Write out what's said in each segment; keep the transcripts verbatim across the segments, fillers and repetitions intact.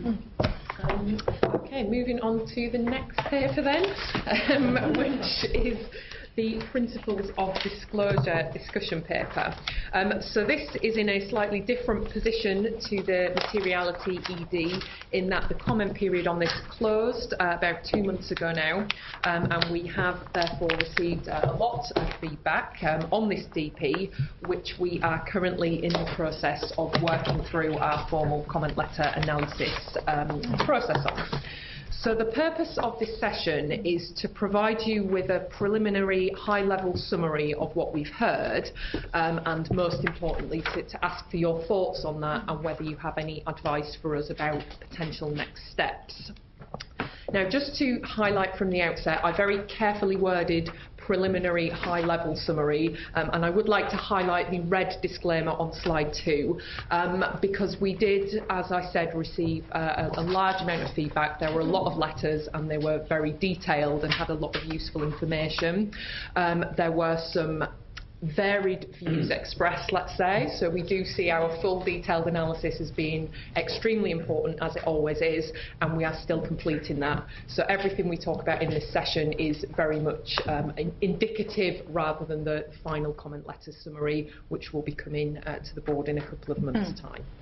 Um, okay, moving on to the next paper then, um, which is the Principles of Disclosure discussion paper. Um, so this is in a slightly different position to the materiality E D in that the comment period on this closed uh, about two months ago now, um, and we have therefore received uh, a lot of feedback um, on this D P, which we are currently in the process of working through our formal comment letter analysis um, process on. So the purpose of this session is to provide you with a preliminary high-level summary of what we've heard, um, and most importantly to, to ask for your thoughts on that and whether you have any advice for us about potential next steps. Now, just to highlight from the outset, I very carefully worded preliminary high-level summary, um, and I would like to highlight the red disclaimer on slide two, um, because we did, as I said, receive uh, a, a large amount of feedback. There were a lot of letters and they were very detailed and had a lot of useful information. Um, there were some varied views expressed, let's say, so we do see our full detailed analysis as being extremely important, as it always is, and we are still completing that. So everything we talk about in this session is very much um, indicative rather than the final comment letter summary, which will be coming uh, to the board in a couple of months' mm. time.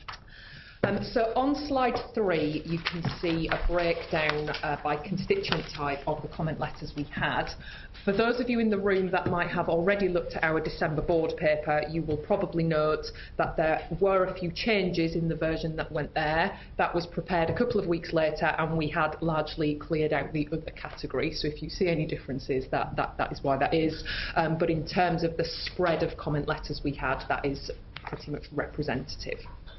Um, so on slide three, you can see a breakdown uh, by constituent type of the comment letters we had. For those of you in the room that might have already looked at our December board paper, you will probably note that there were a few changes in the version that went there. That was prepared a couple of weeks later, and we had largely cleared out the other category. So if you see any differences, that, that, that is why that is. Um, but in terms of the spread of comment letters we had, that is pretty much representative.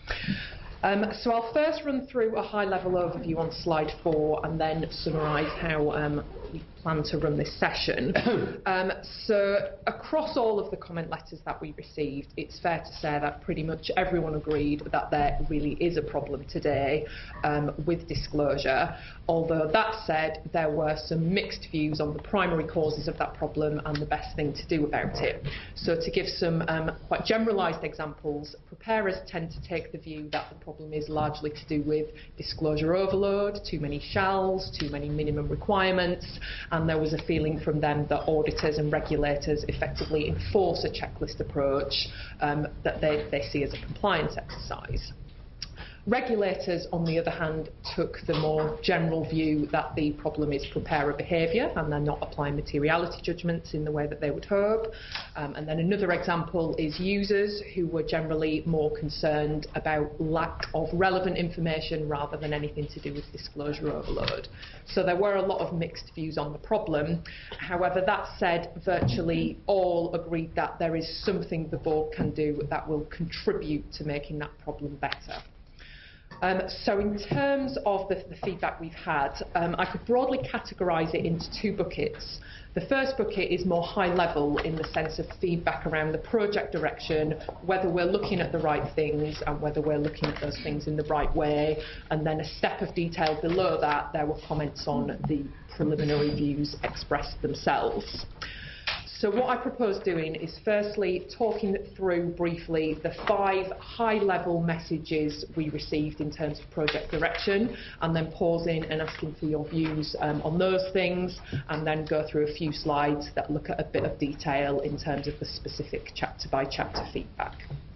Um, so I'll first run through a high-level overview on slide four and then summarise how um, we plan to run this session. um, so across all of the comment letters that we received, it's fair to say that pretty much everyone agreed that there really is a problem today um, with disclosure. Although that said, there were some mixed views on the primary causes of that problem and the best thing to do about it. So to give some um, quite generalised examples, preparers tend to take the view that the problem is largely to do with disclosure overload, too many shalls, too many minimum requirements, and there was a feeling from them that auditors and regulators effectively enforce a checklist approach um, that they, they see as a compliance exercise. Regulators, on the other hand, took the more general view that the problem is preparer behaviour and they're not applying materiality judgments in the way that they would hope. Um, and then another example is users, who were generally more concerned about lack of relevant information rather than anything to do with disclosure overload. So there were a lot of mixed views on the problem. However, that said, virtually all agreed that there is something the board can do that will contribute to making that problem better. Um, so in terms of the, the feedback we've had, um, I could broadly categorise it into two buckets. The first bucket is more high level in the sense of feedback around the project direction, whether we're looking at the right things and whether we're looking at those things in the right way. And then a step of detail below that, there were comments on the preliminary views expressed themselves. So what I propose doing is firstly talking through briefly the five high-level messages we received in terms of project direction, and then pausing and asking for your views um, on those things, and then go through a few slides that look at a bit of detail in terms of the specific chapter-by-chapter feedback.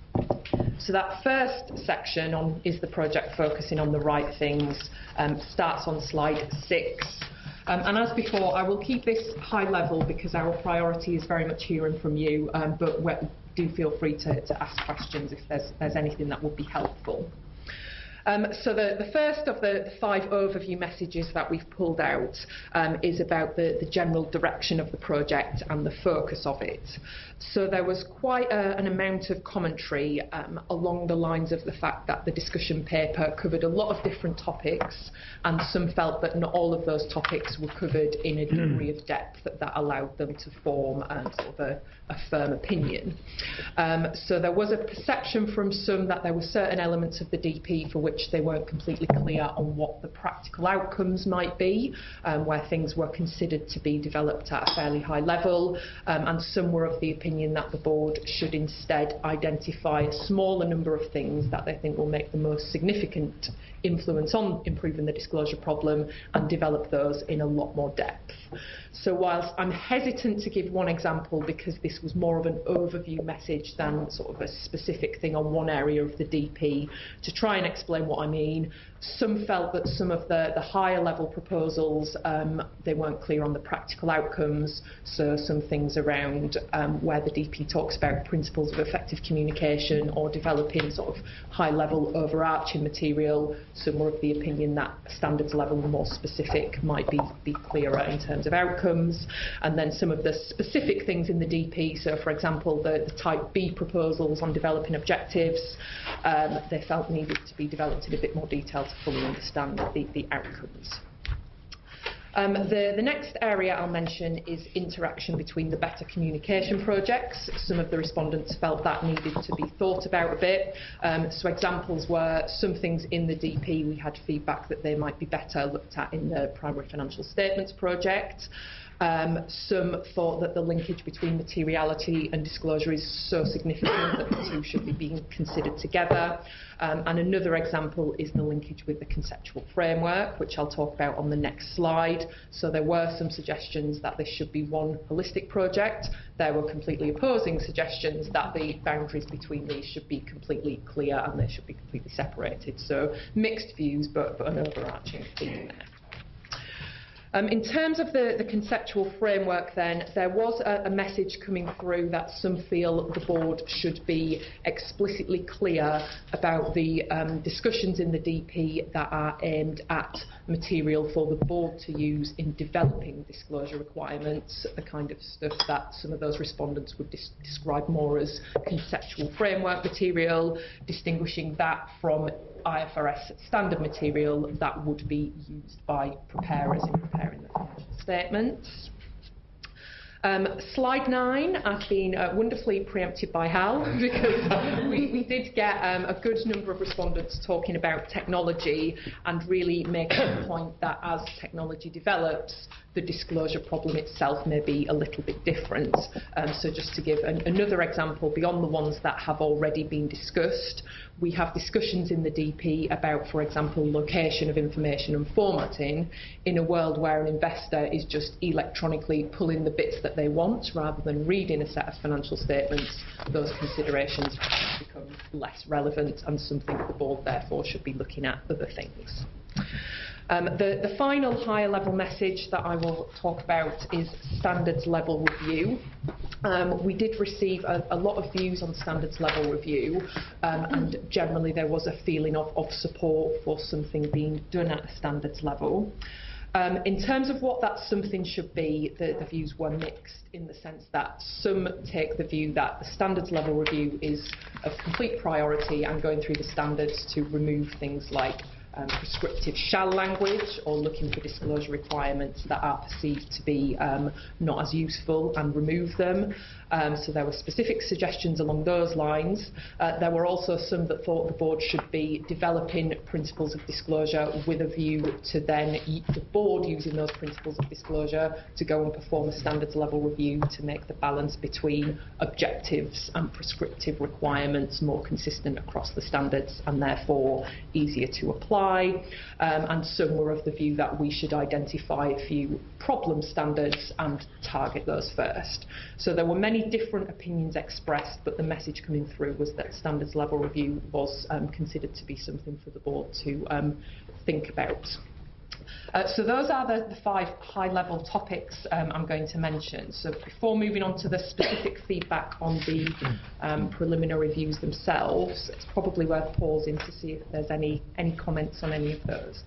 So that first section on is the project focusing on the right things um, starts on slide six. Um, and as before, I will keep this high level because our priority is very much hearing from you, um, but do feel free to, to ask questions if there's, there's anything that would be helpful. Um, so the, the first of the, the five overview messages that we've pulled out um, is about the, the general direction of the project and the focus of it. So there was quite a, an amount of commentary um, along the lines of the fact that the discussion paper covered a lot of different topics, and some felt that not all of those topics were covered in a degree of depth that, that allowed them to form um, sort of a, a firm opinion. Um, so there was a perception from some that there were certain elements of the D P for which they weren't completely clear on what the practical outcomes might be, um, where things were considered to be developed at a fairly high level, um, and some were of the opinion that the board should instead identify a smaller number of things that they think will make the most significant influence on improving the disclosure problem and develop those in a lot more depth. So whilst I'm hesitant to give one example because this was more of an overview message than sort of a specific thing on one area of the D P, to try and explain what I mean, some felt that some of the, the higher level proposals, um, they weren't clear on the practical outcomes, so some things around um, where the D P talks about principles of effective communication or developing sort of high level overarching material, some were of the opinion that standards level more specific might be, be clearer in terms of outcomes, and then some of the specific things in the D P, so for example the, the type B proposals on developing objectives, um, they felt needed to be developed in a bit more detail to fully understand the, the outcomes. Um, the, the next area I'll mention is interaction between the better communication projects. Some of the respondents felt that needed to be thought about a bit. Um, so examples were some things in the D P we had feedback that they might be better looked at in the primary financial statements project. Um, some thought that the linkage between materiality and disclosure is so significant that the two should be being considered together. Um, and another example is the linkage with the conceptual framework, which I'll talk about on the next slide. So there were some suggestions that this should be one holistic project. There were completely opposing suggestions that the boundaries between these should be completely clear and they should be completely separated. So mixed views, but, but an overarching theme there. Um, in terms of the, the conceptual framework then, there was a, a message coming through that some feel the board should be explicitly clear about the um, discussions in the D P that are aimed at material for the board to use in developing disclosure requirements, the kind of stuff that some of those respondents would describe more as conceptual framework material, distinguishing that from I F R S standard material that would be used by preparers in preparing the financial statements. Um, slide nine, I've been uh, wonderfully preempted by Hal because we, we did get um, a good number of respondents talking about technology and really making the point that as technology develops, the disclosure problem itself may be a little bit different. Um, so just to give an, another example beyond the ones that have already been discussed, we have discussions in the D P about, for example, location of information and formatting in a world where an investor is just electronically pulling the bits that they want rather than reading a set of financial statements. Those considerations become less relevant and something that the board therefore should be looking at other things. Um, the, the final higher level message that I will talk about is standards level review. Um, we did receive a, a lot of views on standards level review, um, and generally there was a feeling of, of support for something being done at a standards level. Um, in terms of what that something should be, the, the views were mixed in the sense that some take the view that the standards level review is of complete priority and going through the standards to remove things like Um, prescriptive shall language or looking for disclosure requirements that are perceived to be um, not as useful and remove them. Um, so there were specific suggestions along those lines. Uh, there were also some that thought the board should be developing principles of disclosure with a view to then the board using those principles of disclosure to go and perform a standards level review to make the balance between objectives and prescriptive requirements more consistent across the standards and therefore easier to apply. Um, and some were of the view that we should identify a few problem standards and target those first. So there were many different opinions expressed, but the message coming through was that standards level review was um, considered to be something for the board to um, think about. Uh, so those are the, the five high-level topics um, I'm going to mention. So before moving on to the specific feedback on the um, preliminary reviews themselves, it's probably worth pausing to see if there's any, any comments on any of those.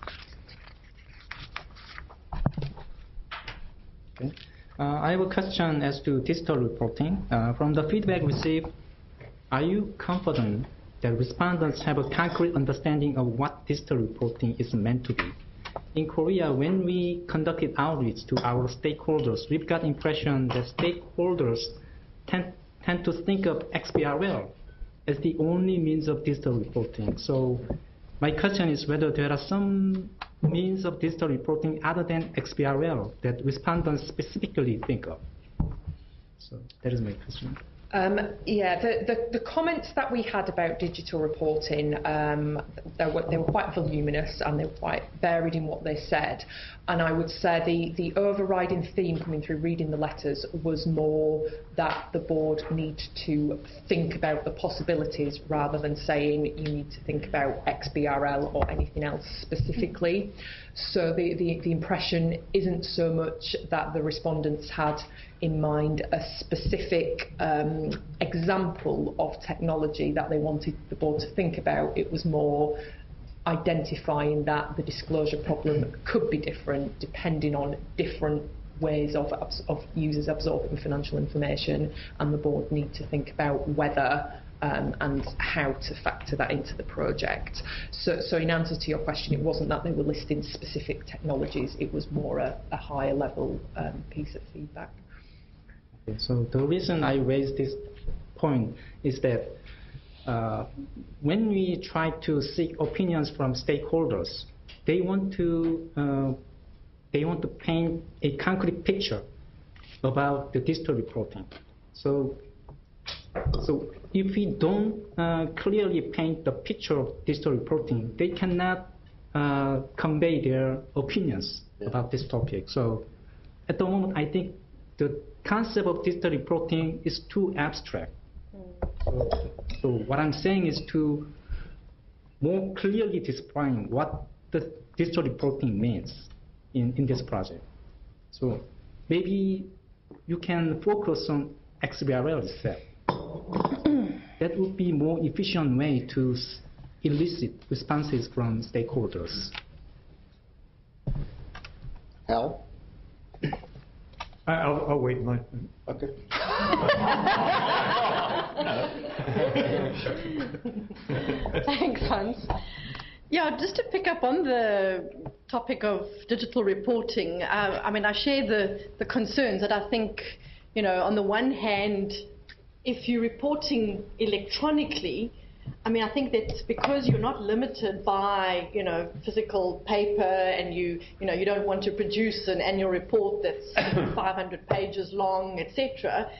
Okay. Uh, I have a question as to digital reporting. Uh, from the feedback received, are you confident that respondents have a concrete understanding of what digital reporting is meant to be? In Korea, when we conducted outreach to our stakeholders, we've got the impression that stakeholders tend, tend to think of X B R L as the only means of digital reporting. So my question is whether there are some means of digital reporting other than X B R L that respondents specifically think of. So that is my question. Um, yeah, the, the, the comments that we had about digital reporting, um, they, were, they were quite voluminous and they were quite varied in what they said. And I would say the, the overriding theme coming through reading the letters was more that the board need to think about the possibilities rather than saying you need to think about X B R L or anything else specifically. So the, the, the impression isn't so much that the respondents had in mind a specific um, example of technology that they wanted the board to think about. It was more identifying that the disclosure problem could be different depending on different ways of, of users absorbing financial information, and the board need to think about whether Um, and how to factor that into the project. So, so in answer to your question, it wasn't that they were listing specific technologies, it was more a, a higher level um, piece of feedback. Okay, so the reason I raised this point is that uh, when we try to seek opinions from stakeholders, they want to uh, they want to paint a concrete picture about the digital reporting. So. So if we don't uh, clearly paint the picture of digital reporting, they cannot uh, convey their opinions yeah. about this topic. So at the moment, I think the concept of digital reporting is too abstract. Mm. So, so what I'm saying is to more clearly define what the digital reporting means in, in this project. So maybe you can focus on X B R L itself. That would be a more efficient way to elicit responses from stakeholders. Hal? I'll, I'll wait my... Okay. Thanks, Hans. Yeah, just to pick up on the topic of digital reporting, uh, I mean, I share the, the concerns that I think, you know, on the one hand, if you're reporting electronically, I mean, I think that because you're not limited by, you know, physical paper, and you, you know, you don't want to produce an annual report that's five hundred pages long, et cetera.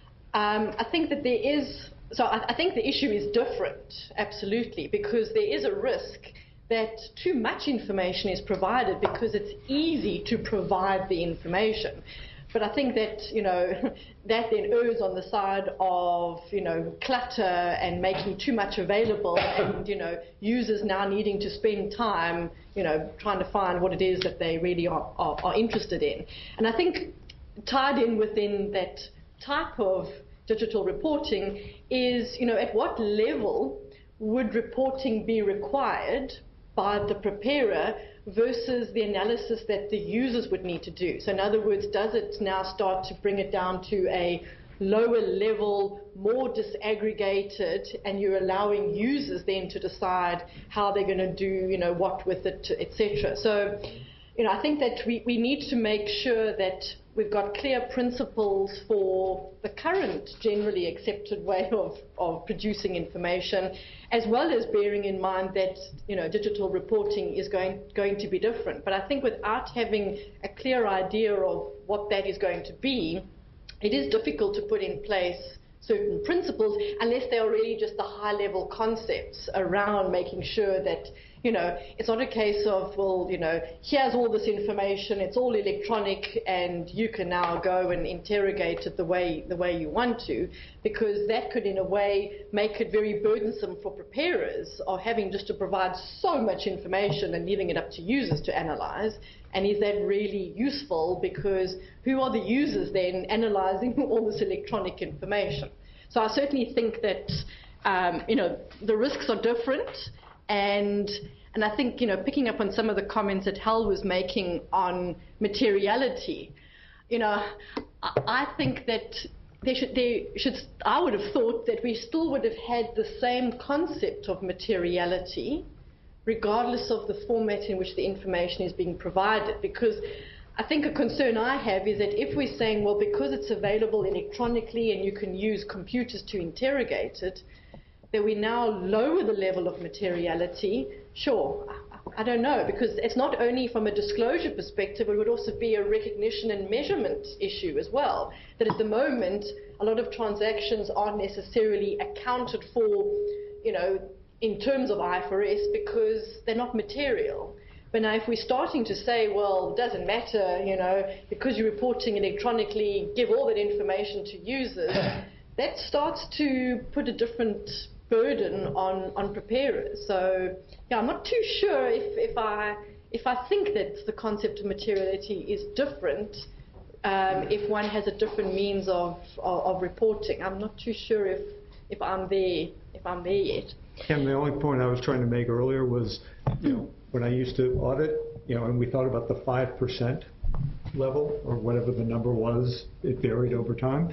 Um, I think that there is, so I, I think the issue is different, absolutely, because there is a risk that too much information is provided because it's easy to provide the information. But I think that, you know, that then errs on the side of, you know, clutter and making too much available and, you know, users now needing to spend time, you know, trying to find what it is that they really are, are, are interested in. And I think tied in within that type of digital reporting is, you know, at what level would reporting be required by the preparer versus the analysis that the users would need to do. So in other words, does it now start to bring it down to a lower level, more disaggregated, and you're allowing users then to decide how they're going to do, you know, what with it, et cetera. So, you know, I think that we, we need to make sure that we've got clear principles for the current generally accepted way of, of producing information, as well as bearing in mind that, you know, digital reporting is going, going to be different. But I think without having a clear idea of what that is going to be, it is difficult to put in place certain principles unless they are really just the high-level concepts around making sure that, you know, it's not a case of, well, you know, here's all this information, it's all electronic, and you can now go and interrogate it the way the way you want to, because that could, in a way, make it very burdensome for preparers of having just to provide so much information and leaving it up to users to analyze. And is that really useful? Because who are the users then analyzing all this electronic information? So I certainly think that, um, you know, the risks are different. And, and I think, you know, picking up on some of the comments that Hal was making on materiality, you know, I, I think that they should, they should, I would have thought that we still would have had the same concept of materiality, regardless of the format in which the information is being provided. Because I think a concern I have is that if we're saying, well, because it's available electronically and you can use computers to interrogate it, that we now lower the level of materiality. Sure, I don't know, because it's not only from a disclosure perspective, it would also be a recognition and measurement issue as well. That at the moment, a lot of transactions aren't necessarily accounted for, you know, in terms of I F R S because they're not material. But now if we're starting to say, well, it doesn't matter, you know, because you're reporting electronically, give all that information to users, that starts to put a different burden on, on preparers. So, yeah, I'm not too sure if, if, I, if I think that the concept of materiality is different um, if one has a different means of, of, of reporting. I'm not too sure if, if, I'm there, if I'm there yet. And the only point I was trying to make earlier was, you know, when I used to audit, you know, and we thought about the five percent level, or whatever the number was, it varied over time.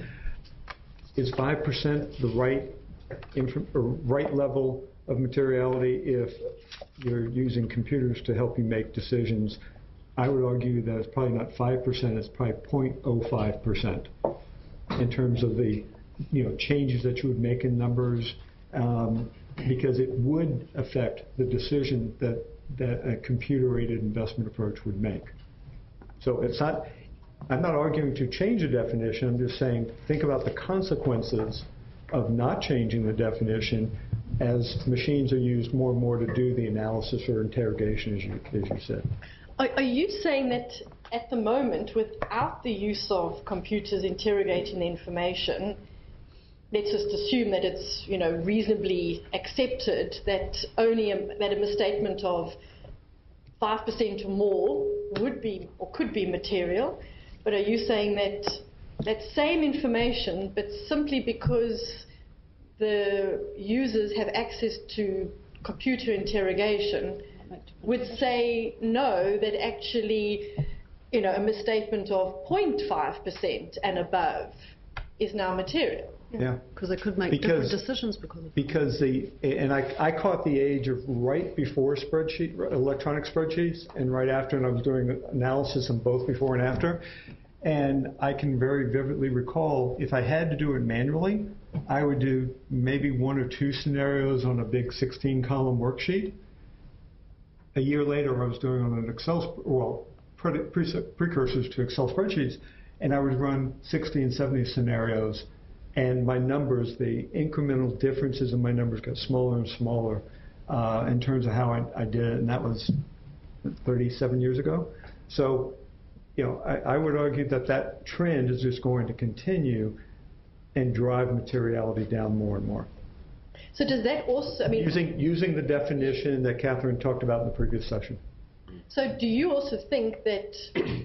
Is five percent the right, or right level of materiality if you're using computers to help you make decisions? I would argue that it's probably not five percent, it's probably zero point zero five percent in terms of the, you know, changes that you would make in numbers, um, because it would affect the decision that, that a computer-aided investment approach would make. So it's not, I'm not arguing to change the definition, I'm just saying think about the consequences of not changing the definition as machines are used more and more to do the analysis or interrogation, as you, as you said. Are, are you saying that at the moment, without the use of computers interrogating the information, let's just assume that it's, you know, reasonably accepted that only a, that a misstatement of five percent or more would be or could be material, but are you saying that that same information, but simply because the users have access to computer interrogation, would say no, that actually, you know, a misstatement of zero point five percent and above is now material? Yeah, because they could make because, different decisions because of because the and I, I caught the age of right before spreadsheet electronic spreadsheets and right after, and I was doing analysis on both before and after, and I can very vividly recall if I had to do it manually, I would do maybe one or two scenarios on a big sixteen column worksheet. A year later, I was doing on an Excel, well, pre pre precursors to Excel spreadsheets, and I would run sixty and seventy scenarios. And my numbers, the incremental differences in my numbers got smaller and smaller uh, in terms of how I, I did it, and that was thirty-seven years ago. So, you know, I, I would argue that that trend is just going to continue and drive materiality down more and more. So does that also, I mean... Using, using the definition that Catherine talked about in the previous session. So do you also think that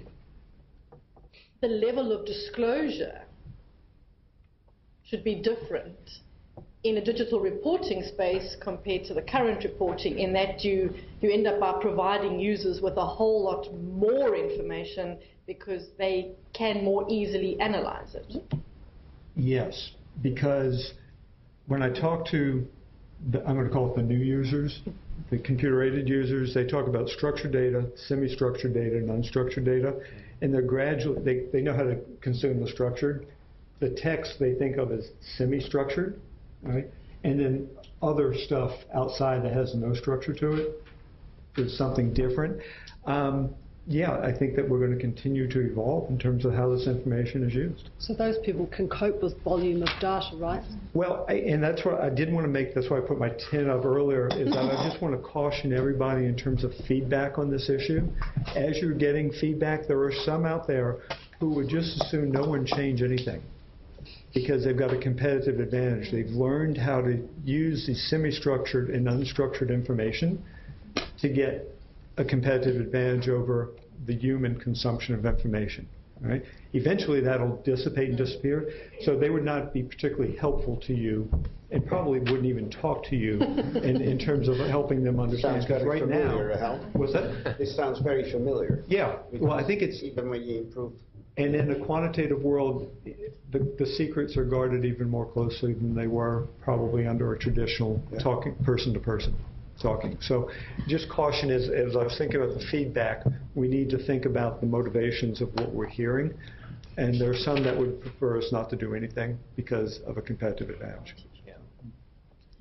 the level of disclosure should be different in a digital reporting space compared to the current reporting, in that you, you end up by providing users with a whole lot more information because they can more easily analyze it? Yes, because when I talk to, the, I'm going to call it the new users, the computer-aided users, they talk about structured data, semi-structured data, and unstructured data, and they're gradually, they, they know how to consume the structured. The text they think of as semi-structured, right? And then other stuff outside that has no structure to it is something different. Um, yeah, I think that we're going to continue to evolve in terms of how this information is used. So those people can cope with volume of data, right? Well, I, and that's what I did want to make, that's why I put my tin up earlier, is that I just want to caution everybody in terms of feedback on this issue. As you're getting feedback, there are some out there who would just as soon no one change anything, because they've got a competitive advantage. They've learned how to use the semi-structured and unstructured information to get a competitive advantage over the human consumption of information. Right? Eventually that'll dissipate and disappear, so they would not be particularly helpful to you and probably wouldn't even talk to you in, in terms of helping them understand. Sounds very right familiar, now, Hal. what's that? This sounds very familiar. Yeah, well I think it's... Even when you improve. And in the quantitative world, the, the secrets are guarded even more closely than they were probably under a traditional yeah. talking person-to-person talking. So just caution, as, as I was thinking about the feedback, we need to think about the motivations of what we're hearing. And there are some that would prefer us not to do anything because of a competitive advantage.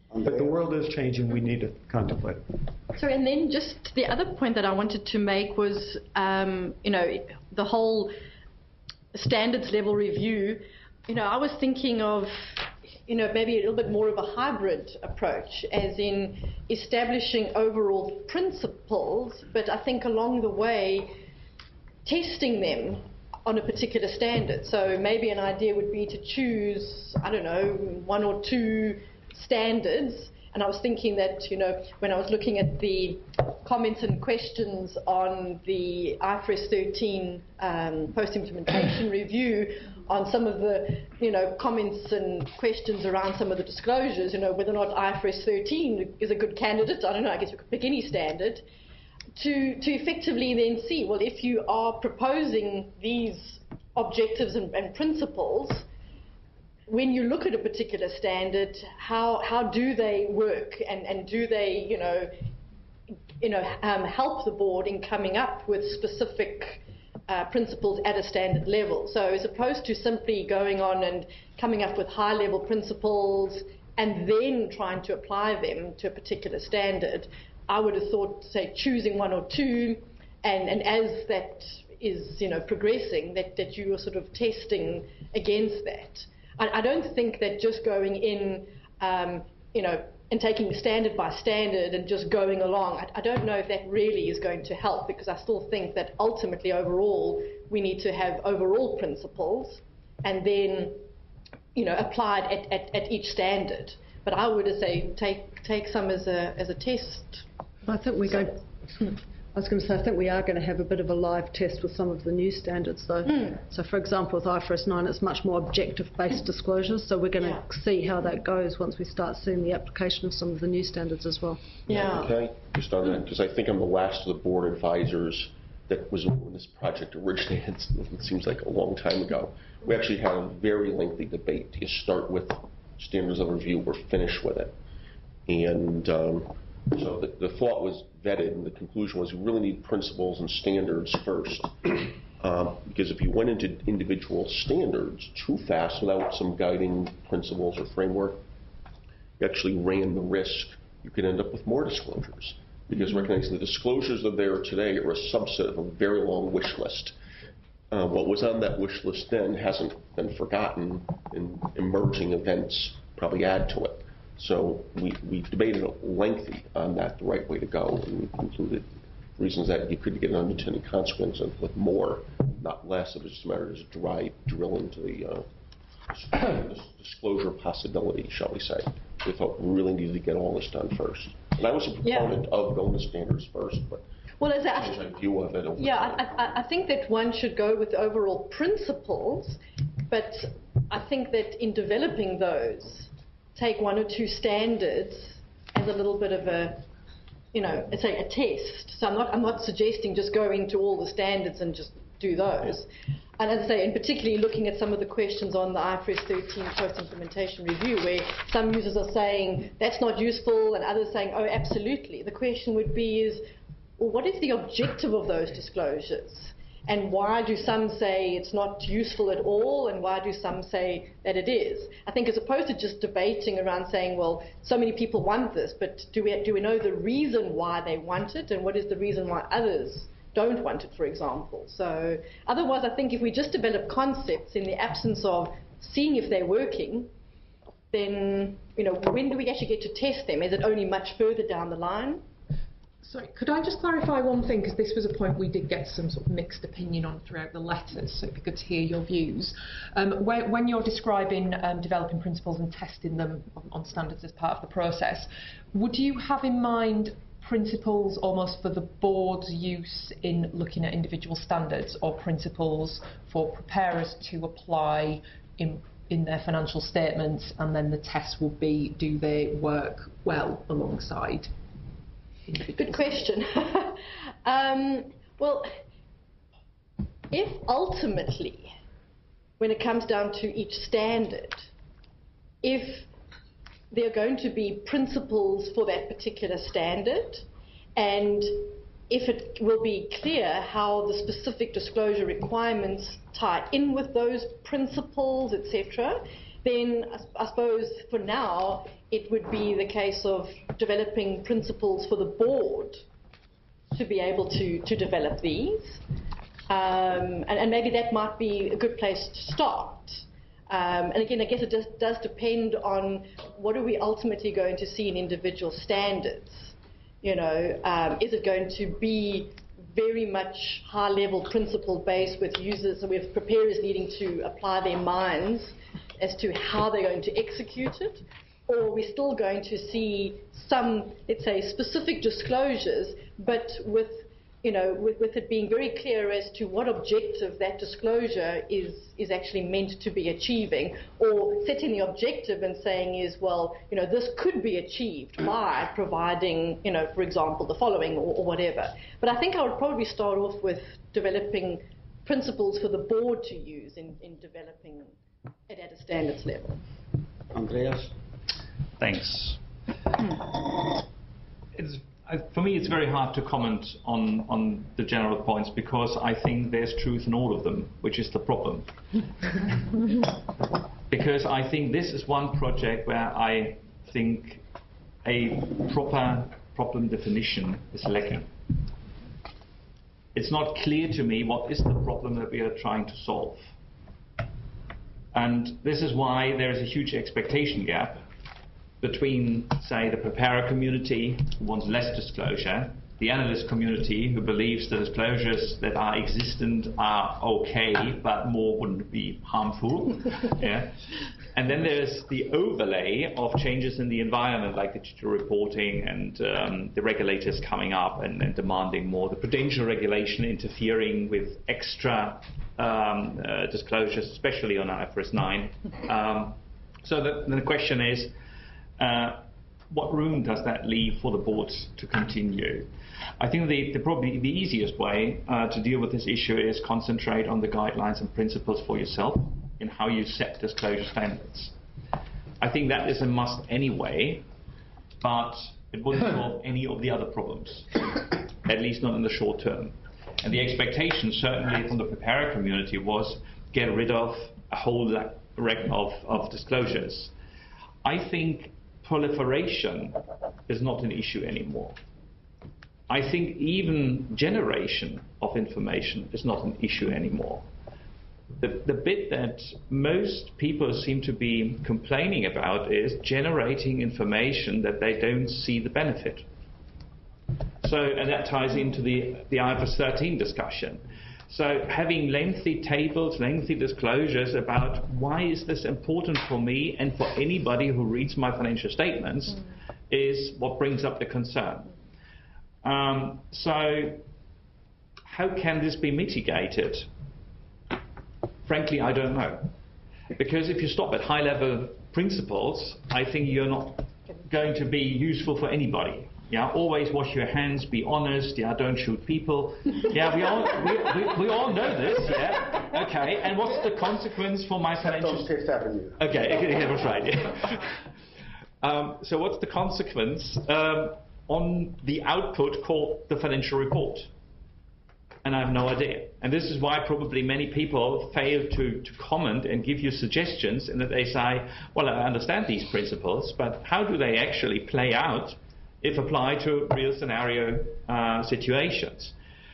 But the world is changing, we need to contemplate it. So, and then just the other point that I wanted to make was, um, you know, the whole standards level review. You know, I was thinking of, you know, maybe a little bit more of a hybrid approach, as in establishing overall principles, but I think along the way, testing them on a particular standard. So maybe an idea would be to choose, I don't know, one or two standards. And I was thinking that, you know, when I was looking at the comments and questions on the I F R S thirteen um, post-implementation review, on some of the, you know, comments and questions around some of the disclosures, you know, whether or not I F R S thirteen is a good candidate, I don't know, I guess we could pick any standard, to, to effectively then see, well, if you are proposing these objectives and, and principles, when you look at a particular standard, how how do they work, and, and do they, you know, you know, um, help the board in coming up with specific uh, principles at a standard level? So as opposed to simply going on and coming up with high-level principles and then trying to apply them to a particular standard, I would have thought, say, choosing one or two, and, and as that is, you know, progressing, that, that you are sort of testing against that. I don't think that just going in, um, you know, and taking standard by standard and just going along, I, I don't know if that really is going to help, because I still think that ultimately overall we need to have overall principles and then, you know, applied at, at, at each standard. But I would say take take some as a as a test. I think we're going. I was going to say, I think we are going to have a bit of a live test with some of the new standards, though. Mm. So, for example, with I F R S nine, it's much more objective-based disclosures, so we're going to yeah. see how that goes once we start seeing the application of some of the new standards as well. Yeah. Okay, just on that, because I think I'm the last of the board advisors that was when this project originated. It seems like a long time ago. We actually had a very lengthy debate. Do you start with standards of review or finish with it? And um, so the, the thought was vetted, and the conclusion was you really need principles and standards first. Um, because if you went into individual standards too fast without some guiding principles or framework, you actually ran the risk you could end up with more disclosures. Because recognizing the disclosures that are there today are a subset of a very long wish list. Uh, what was on that wish list then hasn't been forgotten, and emerging events probably add to it. So we, we debated lengthy on that, the right way to go, and we concluded reasons that you could get an unintended consequence with more, not less. It was just a matter of just dry drill into the uh, disclosure possibility, shall we say. We thought we really needed to get all this done first. And I was a proponent yeah. of going to standards first, but well, as I, I view of it over yeah, I, I, I think that one should go with overall principles, but I think that in developing those, take one or two standards as a little bit of a, you know, it's a, a test. So I'm not, I'm not suggesting just go into all the standards and just do those. And as I say, and particularly looking at some of the questions on the I F R S thirteen post-implementation review, where some users are saying that's not useful and others saying, oh, absolutely. The question would be is, well, what is the objective of those disclosures? And why do some say it's not useful at all, and why do some say that it is? I think as opposed to just debating around saying, well, so many people want this, but do we, do we know the reason why they want it, and what is the reason why others don't want it, for example? So otherwise, I think if we just develop concepts in the absence of seeing if they're working, then, you know, when do we actually get to test them? Is it only much further down the line? Sorry, could I just clarify one thing, because this was a point we did get some sort of mixed opinion on throughout the letters, so it'd be good to hear your views. Um, when, when you're describing um, developing principles and testing them on, on standards as part of the process, would you have in mind principles almost for the board's use in looking at individual standards, or principles for preparers to apply in, in their financial statements, and then the test will be, do they work well alongside? Good question. um, well, if ultimately, when it comes down to each standard, if there are going to be principles for that particular standard, and if it will be clear how the specific disclosure requirements tie in with those principles, et cetera, then I, s- I suppose for now it would be the case of developing principles for the board to be able to, to develop these. Um, and, and maybe that might be a good place to start. Um, and again, I guess it does, does depend on what are we ultimately going to see in individual standards. You know, um, is it going to be very much high-level principle-based with users, so with preparers needing to apply their minds as to how they're going to execute it? Or are we still going to see some, let's say, specific disclosures, but with, you know, with, with it being very clear as to what objective that disclosure is, is actually meant to be achieving, or setting the objective and saying is, well, you know, this could be achieved by providing, you know, for example, the following or, or whatever. But I think I would probably start off with developing principles for the board to use in, in developing it at a standards level. Andreas? Thanks. It's, I, for me, it's very hard to comment on, on the general points because I think there's truth in all of them, which is the problem. Because I think this is one project where I think a proper problem definition is lacking. It's not clear to me what is the problem that we are trying to solve. And this is why there is a huge expectation gap between, say, the preparer community, who wants less disclosure, the analyst community, who believes the disclosures that are existent are okay, but more wouldn't be harmful. Yeah. And then there's the overlay of changes in the environment, like digital reporting and um, the regulators coming up and, and demanding more, the prudential regulation interfering with extra um, uh, disclosures, especially on I F R S nine. Um, so the, the question is, Uh, what room does that leave for the boards to continue? I think the, the probably the easiest way uh, to deal with this issue is concentrate on the guidelines and principles for yourself in how you set disclosure standards. I think that is a must anyway, but it wouldn't solve any of the other problems, at least not in the short term. And the expectation certainly from the preparer community was get rid of a whole rack of, of disclosures. I think proliferation is not an issue anymore. I think even generation of information is not an issue anymore. The, the bit that most people seem to be complaining about is generating information that they don't see the benefit. So, and that ties into the, the I F R S thirteen discussion. So having lengthy tables, lengthy disclosures about why is this important for me and for anybody who reads my financial statements mm. is what brings up the concern. Um, so how can this be mitigated? Frankly, I don't know. Because if you stop at high-level principles, I think you're not going to be useful for anybody. Yeah, always wash your hands, be honest, yeah, don't shoot people. Yeah, we all, we, we, we all know this, yeah. Okay, and what's the consequence for my financial... Fifth Avenue. Okay, yeah, that's right, yeah. um, so what's the consequence um, on the output called the financial report? And I have no idea. And this is why probably many people fail to, to comment and give you suggestions, in that they say, well, I understand these principles, but how do they actually play out if applied to real scenario uh, situations?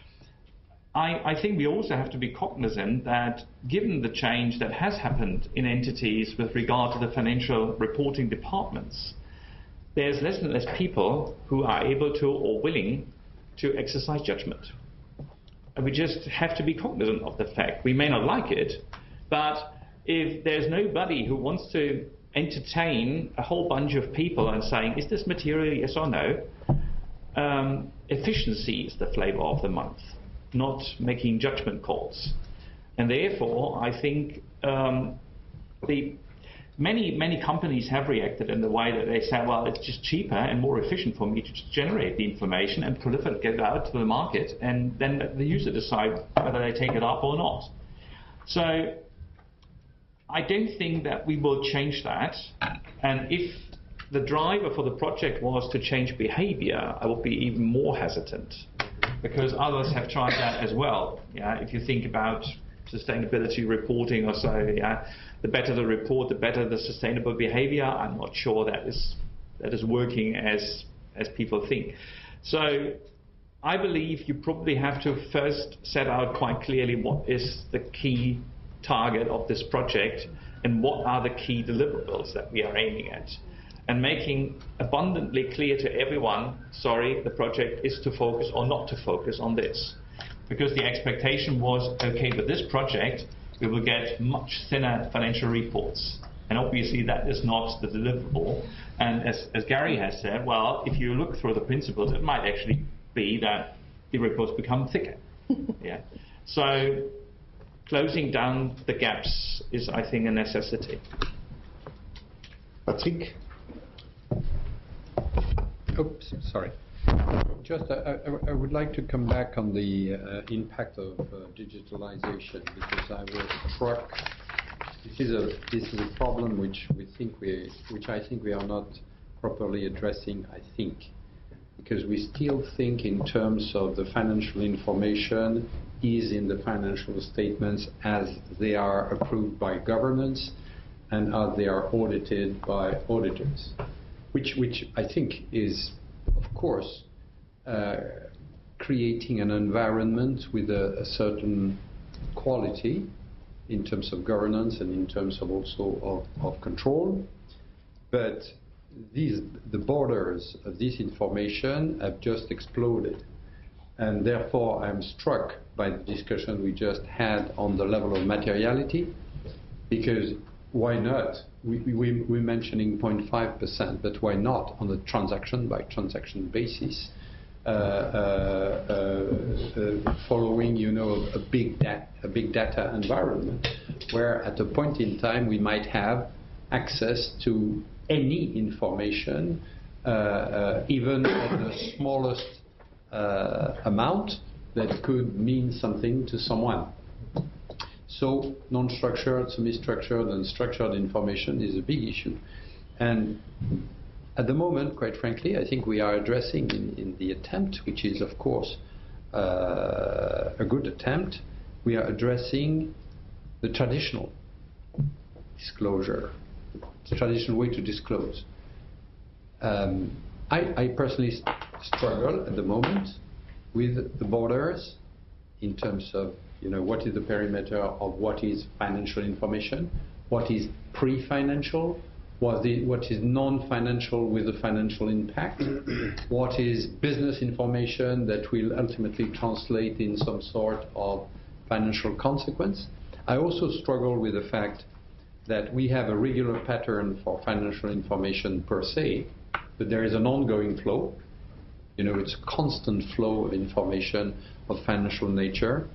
I, I think we also have to be cognizant that given the change that has happened in entities with regard to the financial reporting departments, there's less and less people who are able to or willing to exercise judgment. And we just have to be cognizant of the fact. We may not like it, but if there's nobody who wants to entertain a whole bunch of people and saying, is this material, yes or no? Um, efficiency is the flavor of the month, not making judgment calls. And therefore, I think um, the many, many companies have reacted in the way that they say, well, it's just cheaper and more efficient for me to just generate the information and proliferate, get it out to the market, and then the user decide whether they take it up or not. So I don't think that we will change that, and if the driver for the project was to change behavior, I would be even more hesitant, because others have tried that as well. Yeah, if you think about sustainability reporting or so. Yeah, the better the report, the better the sustainable behavior. I'm not sure that is that is working as as people think. So I believe you probably have to first set out quite clearly what is the key target of this project and what are the key deliverables that we are aiming at. And making abundantly clear to everyone, sorry, the project is to focus or not to focus on this. Because the expectation was, okay, with this project, we will get much thinner financial reports. And obviously that is not the deliverable. And as, as Gary has said, well, if you look through the principles, it might actually be that the reports become thicker. Yeah. So closing down the gaps is, I think, a necessity. Patrick? Oops, sorry. Just, uh, I, I would like to come back on the uh, impact of uh, digitalization, because I was struck. This is a this is a problem which we think we, which I think we are not properly addressing. I think, because we still think in terms of the financial information is in the financial statements as they are approved by governance and as they are audited by auditors. Which, which I think is, of course, uh, creating an environment with a, a certain quality in terms of governance and in terms of also of, of control. But these, the borders of this information have just exploded. And therefore, I'm struck by the discussion we just had on the level of materiality, because why not? We, we, we're mentioning zero point five percent, but why not on a transaction by transaction basis, uh, uh, uh, uh, following, you know, a big, da a big data environment, where at a point in time we might have access to any information, uh, uh, even at the smallest uh, amount that could mean something to someone. So non-structured, semi-structured, and structured information is a big issue. And at the moment, quite frankly, I think we are addressing in, in the attempt, which is, of course, uh, a good attempt, we are addressing the traditional disclosure, the traditional way to disclose. Um, I, I personally struggle at the moment with the borders in terms of, you know, what is the perimeter of what is financial information, what is pre-financial, what is, what is non-financial with a financial impact, what is business information that will ultimately translate in some sort of financial consequence. I also struggle with the fact that we have a regular pattern for financial information per se, but there is an ongoing flow. You know, it's a constant flow of information of financial nature.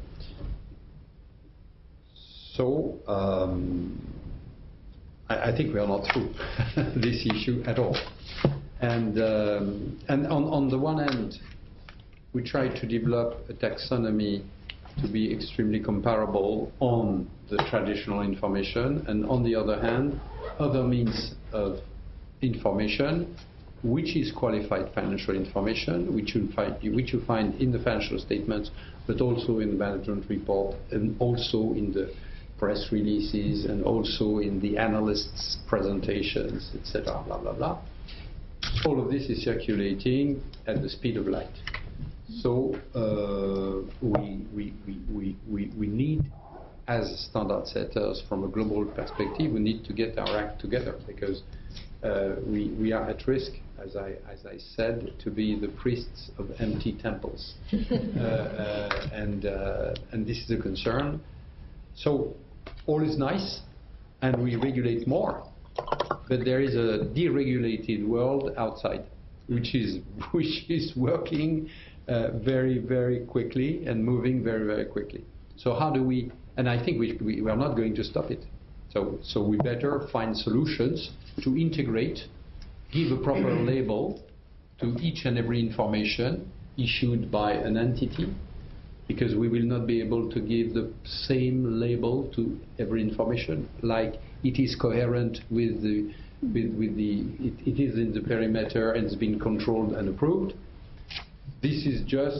So um, I, I think we are not through this issue at all. And, um, and on, on the one hand, we try to develop a taxonomy to be extremely comparable on the traditional information, and on the other hand, other means of information, which is qualified financial information, which you find, which you find in the financial statements, but also in the management report, and also in the press releases, and also in the analysts' presentations, et cetera, blah, blah, blah. All of this is circulating at the speed of light. So uh, we, we, we, we, we, we need, as standard setters from a global perspective, we need to get our act together, because uh, we, we are at risk, as I, as I said, to be the priests of empty temples. uh, uh, and, uh, and this is a concern. So all is nice, and we regulate more, but there is a deregulated world outside, which is, which is working uh, very, very quickly and moving very, very quickly. So how do we, and I think we, we, we are not going to stop it. So, so we better find solutions to integrate, give a proper label to each and every information issued by an entity, because we will not be able to give the same label to every information, like it is coherent with the, with, with the it, it is in the perimeter and it's been controlled and approved. This is just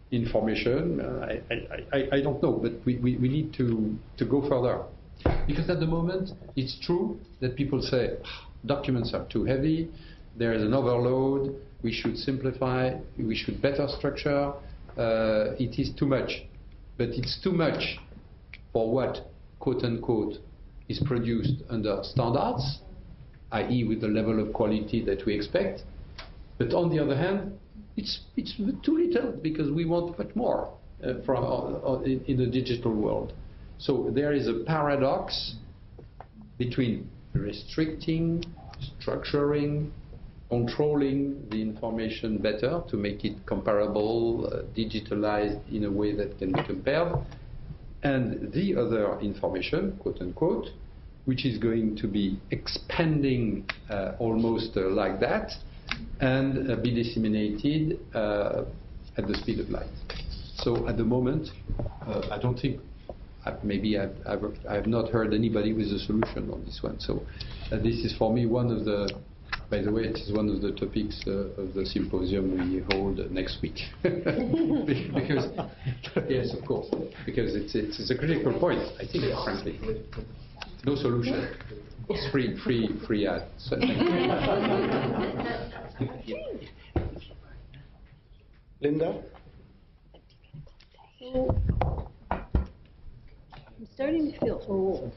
information. Uh, I, I, I, I don't know, but we, we, we need to, to go further. Because at the moment, it's true that people say, documents are too heavy, there is an overload, we should simplify, we should better structure, uh, it is too much. But it's too much for what, quote unquote, is produced under standards, that is with the level of quality that we expect. But on the other hand, it's, it's too little because we want much more uh, from, uh, in, in the digital world. So there is a paradox between restricting, structuring, controlling the information better to make it comparable, uh, digitalized in a way that can be compared, and the other information, quote unquote, which is going to be expanding uh, almost uh, like that and uh, be disseminated uh, at the speed of light. So at the moment, uh, I don't think, uh, maybe I've, I've, I have not heard anybody with a solution on this one. So uh, this is for me one of the, by the way, it is one of the topics uh, of the symposium we hold next week. Because, yes, of course, because it's, it's, it's a critical point, I think, frankly. No solution. It's free, free, free ad. So Linda? So, I'm starting to feel old.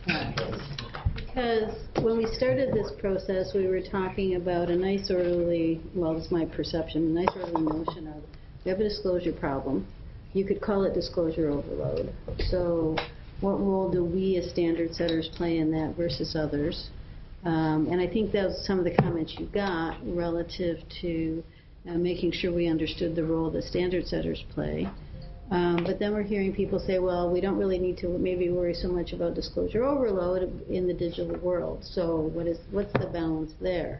Because when we started this process, we were talking about a nice orderly, well, it's my perception, a nice orderly notion of, we have a disclosure problem. You could call it disclosure overload. So what role do we as standard setters play in that versus others? Um, and I think that was some of the comments you got relative to uh, making sure we understood the role that standard setters play. Um, but then we're hearing people say, well, we don't really need to maybe worry so much about disclosure overload in the digital world. So what is, what's the balance there?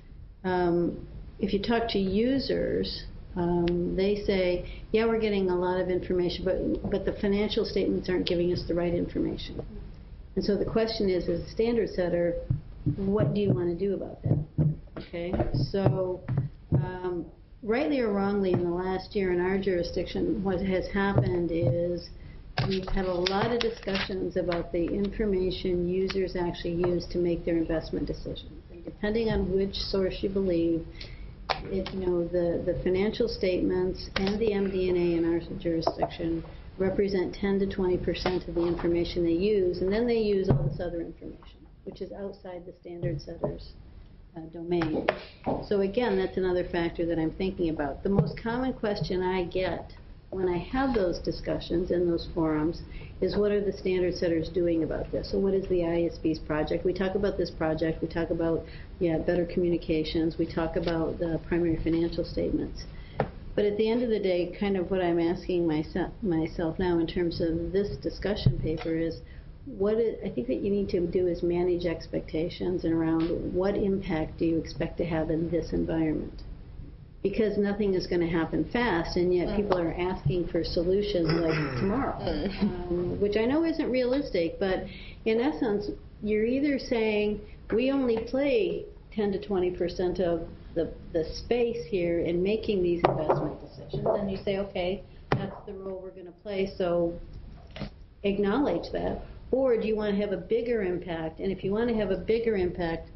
Um, if you talk to users, um, they say, yeah, we're getting a lot of information, but, but the financial statements aren't giving us the right information. And so the question is, as a standard setter, what do you want to do about that? Okay, so um, rightly or wrongly, in the last year in our jurisdiction, what has happened is we've had a lot of discussions about the information users actually use to make their investment decisions. And depending on which source you believe, it, you know, the, the financial statements and the M D and A in our jurisdiction represent ten to twenty percent of the information they use, and then they use all this other information, which is outside the standard setters uh, domain. So again, that's another factor that I'm thinking about. The most common question I get when I have those discussions in those forums is, what are the standard setters doing about this? So what is the I S B's project? We talk about this project, we talk about yeah, better communications, we talk about the primary financial statements. But at the end of the day, kind of what I'm asking myself, myself now in terms of this discussion paper is, what is, I think what you need to do is manage expectations around what impact do you expect to have in this environment. Because nothing is going to happen fast, and yet people are asking for solutions like tomorrow, um, which I know isn't realistic, but in essence, you're either saying, we only play ten to twenty percent of the, the space here in making these investment decisions, and you say, okay, that's the role we're going to play, so acknowledge that. Or do you want to have a bigger impact? And if you want to have a bigger impact,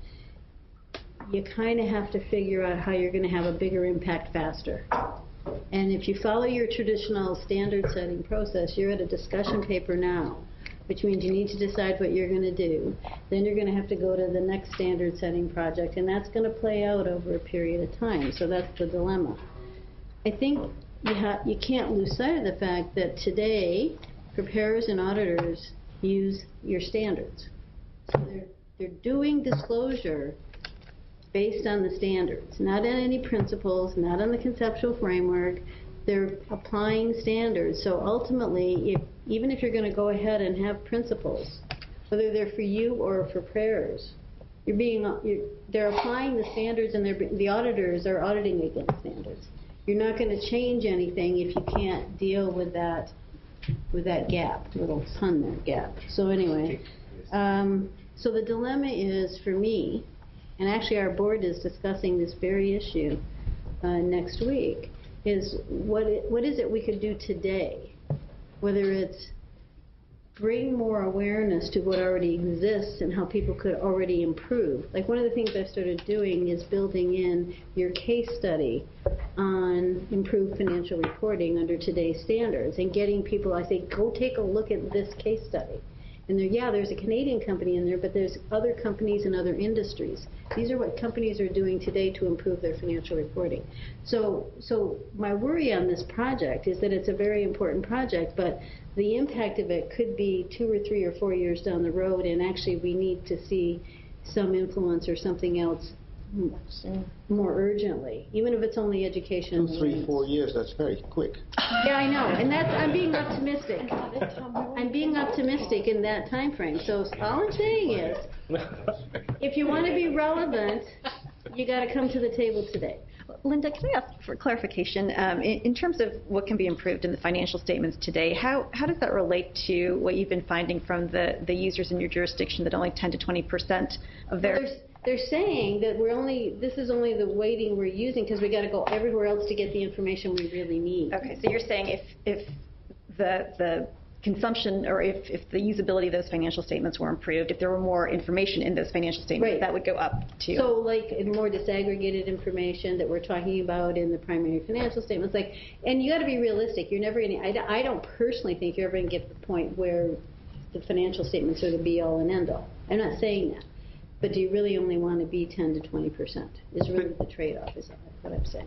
you kind of have to figure out how you're going to have a bigger impact faster. And if you follow your traditional standard setting process, you're at a discussion paper now, which means you need to decide what you're going to do. Then you're going to have to go to the next standard setting project, and that's going to play out over a period of time. So that's the dilemma. I think you, ha you can't lose sight of the fact that today, preparers and auditors use your standards. So they're, they're doing disclosure based on the standards, not on any principles, not on the conceptual framework. They're applying standards. So ultimately, if, even if you're going to go ahead and have principles, whether they're for you or for preparers, you're being, you're, they're applying the standards, and they're, the auditors are auditing against standards. You're not going to change anything if you can't deal with that with that gap, little pun there, gap. So anyway, um, so the dilemma is for me, and actually our board is discussing this very issue uh, next week, is what it, what is it we could do today? Whether it's bring more awareness to what already exists and how people could already improve. Like one of the things I've started doing is building in your case study on improved financial reporting under today's standards and getting people, I say, go take a look at this case study. And there, yeah, there's a Canadian company in there, but there's other companies in other industries. These are what companies are doing today to improve their financial reporting. So, so my worry on this project is that it's a very important project, but the impact of it could be two or three or four years down the road, and actually we need to see some influence or something else more urgently, even if it's only education. Two, three, four years, that's very quick. Yeah, I know, and that's, I'm being optimistic. I'm being optimistic in that time frame. So all I'm saying is, if you want to be relevant, you got to come to the table today. Linda, can I ask for clarification? Um, in, in terms of what can be improved in the financial statements today, how, how does that relate to what you've been finding from the, the users in your jurisdiction, that only ten to twenty percent of their... Well, they're saying that we're only, this is only the weighting we're using because we got to go everywhere else to get the information we really need. Okay, so you're saying if, if the, the consumption, or if, if the usability of those financial statements were improved, if there were more information in those financial statements, Right. that would go up too. So like more disaggregated information that we're talking about in the primary financial statements, like, and you got to be realistic. You're never going to, I don't personally think you're ever going to get to the point where the financial statements are the be all and end all. I'm not saying that. But do you really only want to be ten to twenty percent is really the trade-off, is what I'm saying.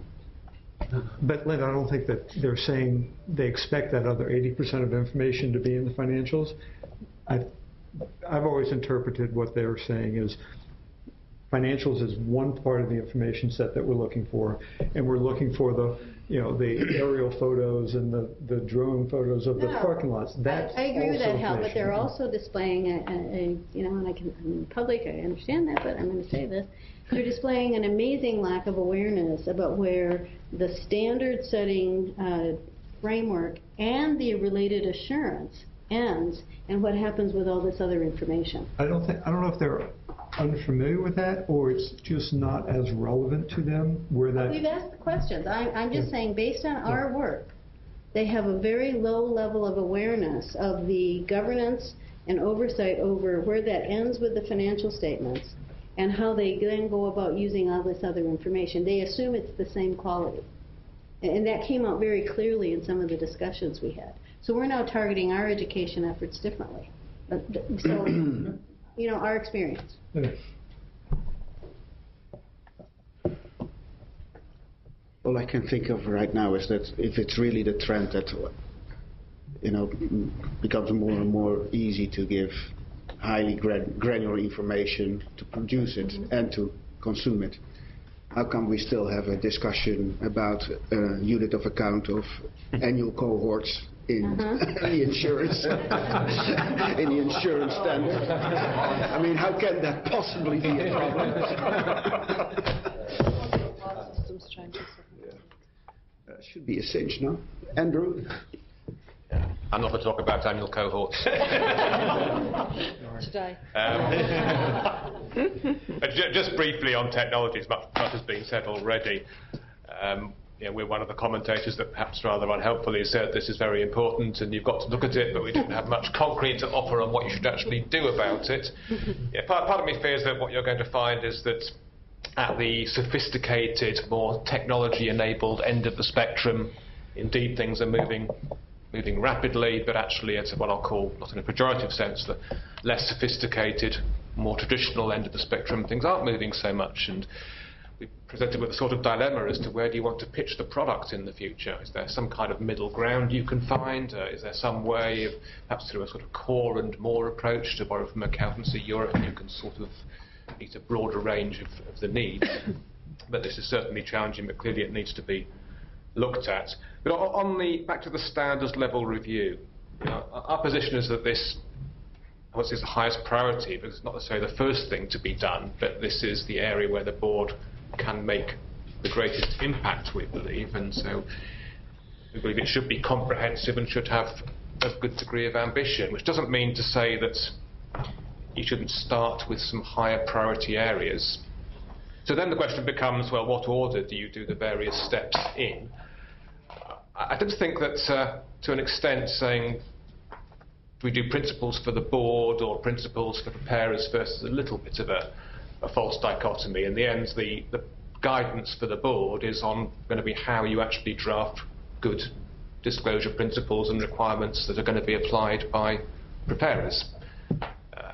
But Linda, I don't think that they're saying they expect that other eighty percent of information to be in the financials. I've, I've always interpreted what they're saying is financials is one part of the information set that we're looking for, and we're looking for the, you know, the aerial photos and the, the drone photos of the No, parking lots. That's I, I agree with also that, Hal, but they're information. also displaying a, a, a, you know, and I can, I'm in public, I understand that, but I'm going to say this. They're displaying an amazing lack of awareness about where the standard-setting uh, framework and the related assurance ends, and what happens with all this other information. I don't think, I don't know if they're unfamiliar with that, or it's just not as relevant to them where that... We've asked the questions. I, I'm just saying, based on our work, they have a very low level of awareness of the governance and oversight over where that ends with the financial statements and how they then go about using all this other information. They assume it's the same quality. And that came out very clearly in some of the discussions we had. So we're now targeting our education efforts differently. Uh, So, you know, our experience. All I can think of right now is that if it's really the trend that, you know, becomes more and more easy to give highly gran granular information, to produce it mm-hmm. and to consume it, how come we still have a discussion about a unit of account of annual cohorts in uh-huh. the insurance in the insurance standard? I mean, how can that possibly be a problem? yeah. uh, should be a cinch, no? Andrew? I'm not going to talk about annual cohorts. Today. Um, ju just briefly on technologies, much, much has been said already. Um, you know, we're one of the commentators that perhaps rather unhelpfully said this is very important and you've got to look at it, but we didn't have much concrete to offer on what you should actually do about it. Yeah, part, part of me fears that what you're going to find is that at the sophisticated, more technology-enabled end of the spectrum, indeed things are moving moving rapidly, but actually at what I'll call, not in a pejorative sense, the less sophisticated, more traditional end of the spectrum, things aren't moving so much. And we're presented with a sort of dilemma as to where do you want to pitch the product in the future. Is there some kind of middle ground you can find? Uh, is there some way of, perhaps through a sort of core and more approach, to borrow from Accountancy Europe, you can sort of meet a broader range of, of the needs? But this is certainly challenging, but clearly it needs to be looked at. But on the, back to the standards level review, you know, our position is that this, I would say, is the highest priority, because it's not necessarily the first thing to be done, but this is the area where the board can make the greatest impact, we believe, and so we believe it should be comprehensive and should have a good degree of ambition, which doesn't mean to say that you shouldn't start with some higher priority areas. So then the question becomes, well, what order do you do the various steps in? I don't think that, uh, to an extent, saying we do principles for the board or principles for preparers first is a little bit of a, a false dichotomy. In the end, the, the guidance for the board is on going to be how you actually draft good disclosure principles and requirements that are going to be applied by preparers. Uh,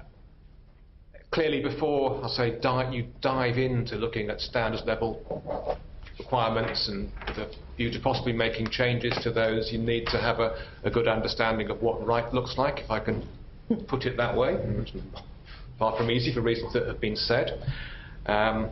clearly, before I say di you dive into looking at standards level requirements and with a view to possibly making changes to those, you need to have a, a good understanding of what right looks like, if I can put it that way. Far from easy for reasons that have been said. Um,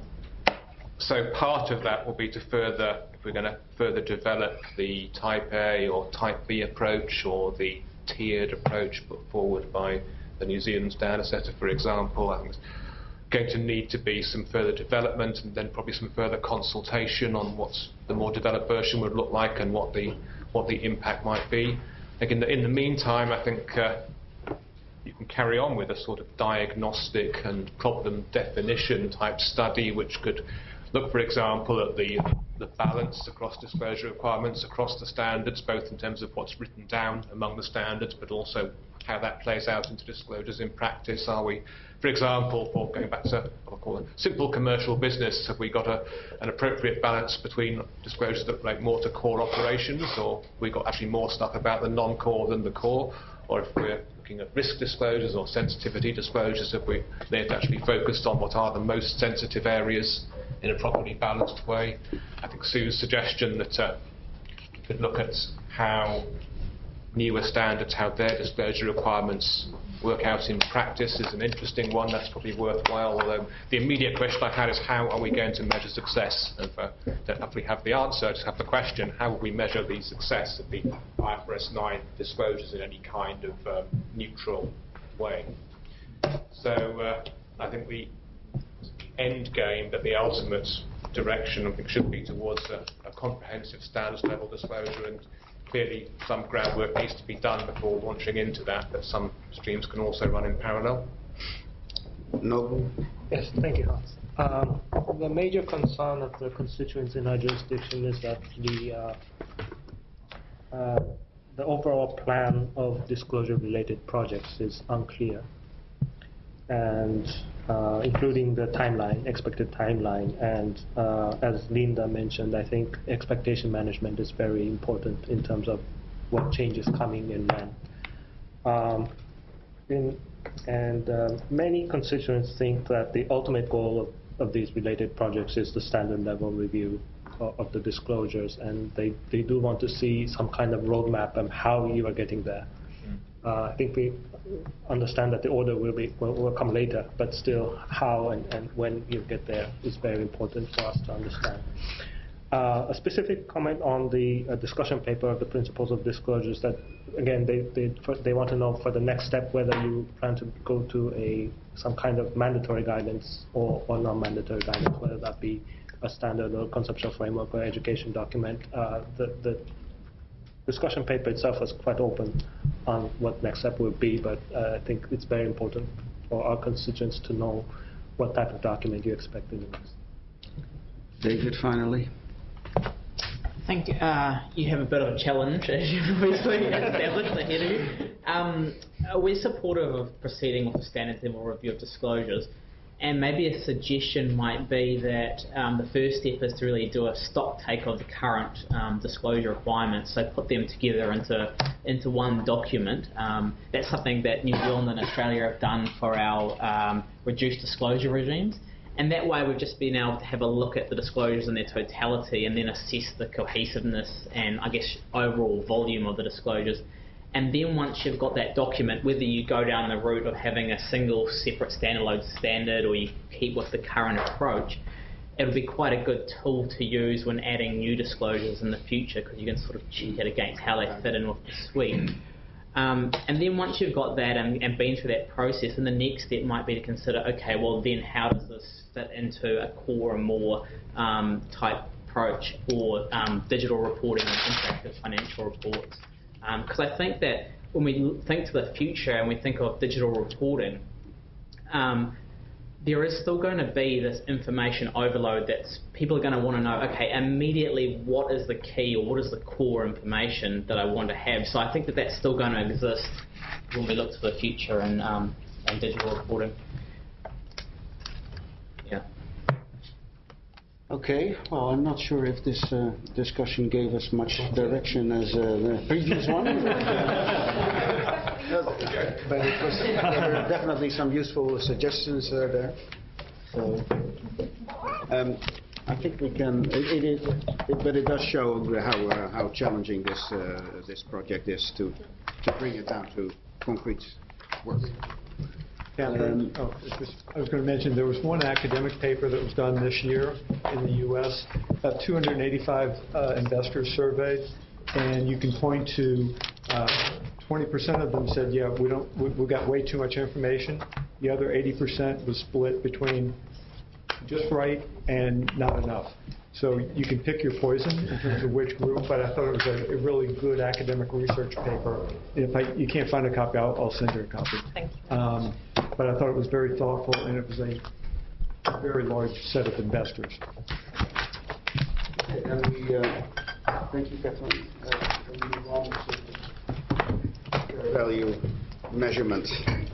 so part of that will be to further, if we're going to further develop the Type A or Type B approach or the tiered approach put forward by the New Zealand Standard Setter, for example, I think going to need to be some further development and then probably some further consultation on what the more developed version would look like and what the what the impact might be. I think in the, in the meantime, I think uh, you can carry on with a sort of diagnostic and problem definition type study, which could look, for example, at the the balance across disclosure requirements across the standards, both in terms of what's written down among the standards, but also how that plays out into disclosures in practice. Are we, for example, for going back to what I call it, simple commercial business, have we got a, an appropriate balance between disclosures that relate more to core operations, or have we got actually more stuff about the non-core than the core? Or if we're looking at risk disclosures or sensitivity disclosures, have we they've actually focused on what are the most sensitive areas in a properly balanced way? I think Sue's suggestion that uh, we could look at how newer standards, how their disclosure requirements work out in practice is an interesting one. That's probably worthwhile, although the immediate question I had is how are we going to measure success? And uh, don't have to have the answer, just have the question, how will we measure the success of the I F R S nine disclosures in any kind of um, neutral way? So uh, I think the end game, but the ultimate direction, I think, should be towards a, a comprehensive standards level disclosure, and clearly some groundwork needs to be done before launching into that, but some streams can also run in parallel. No. Yes, thank you, Hans. Um, the major concern of the constituents in our jurisdiction is that the uh, uh, the overall plan of disclosure-related projects is unclear, and uh, including the timeline, expected timeline, and uh, as Linda mentioned, I think expectation management is very important in terms of what change is coming and when. Um, in, and uh, many constituents think that the ultimate goal of, of these related projects is the standard level review of, of the disclosures, and they, they do want to see some kind of roadmap on how you are getting there. Uh, I think we understand that the order will be will, will come later, but still how and, and when you get there is very important for us to understand. Uh, a specific comment on the uh, discussion paper of the principles of disclosures, that again they, they, for, they want to know for the next step whether you plan to go to a some kind of mandatory guidance or, or non-mandatory guidance, whether that be a standard or conceptual framework or education document. Uh, the, the discussion paper itself is quite open on what next step will be, but uh, I think it's very important for our constituents to know what type of document you expect in the next. David, finally. I think uh, you have a bit of a challenge, as you've obviously established ahead of you. Um, we're supportive of proceeding with the standards level review of disclosures, and maybe a suggestion might be that um, the first step is to really do a stock take of the current um, disclosure requirements, so put them together into into one document. Um, that's something that New Zealand and Australia have done for our um, reduced disclosure regimes. And that way we've just been able to have a look at the disclosures in their totality and then assess the cohesiveness and, I guess, overall volume of the disclosures. And then once you've got that document, whether you go down the route of having a single separate standalone standard or you keep with the current approach, it'll be quite a good tool to use when adding new disclosures in the future, because you can sort of check it against how they fit in with the suite. Um, and then once you've got that and, and been through that process, then the next step might be to consider, okay, well then how does this fit into a core and more um, type approach, or um, digital reporting and interactive financial reports. Because um, I think that when we think to the future and we think of digital reporting, um, there is still going to be this information overload that's people are going to want to know, okay, immediately what is the key or what is the core information that I want to have. So I think that that's still going to exist when we look to the future and, um, and digital reporting. Yeah. Okay, well, I'm not sure if this uh, discussion gave us much direction as uh, the previous one. But it was, there were definitely some useful suggestions uh, there. So, um, I think we can, it, it is, it, but it does show how, uh, how challenging this, uh, this project is to, to bring it down to concrete work. Catherine, oh, just, I was going to mention there was one academic paper that was done this year in the U S About two hundred eighty-five uh, investors surveyed, and you can point to uh, twenty percent of them said, yeah, we don't, we, we got way too much information. The other eighty percent was split between just right and not enough. So you can pick your poison in terms of which group, but I thought it was a, a really good academic research paper. If I, you can't find a copy, I'll, I'll send you a copy. Thank you. Um, but I thought it was very thoughtful, and it was a very large set of investors. Okay, and we, uh, thank you, Catherine. Uh, we move on to the fair value measurement.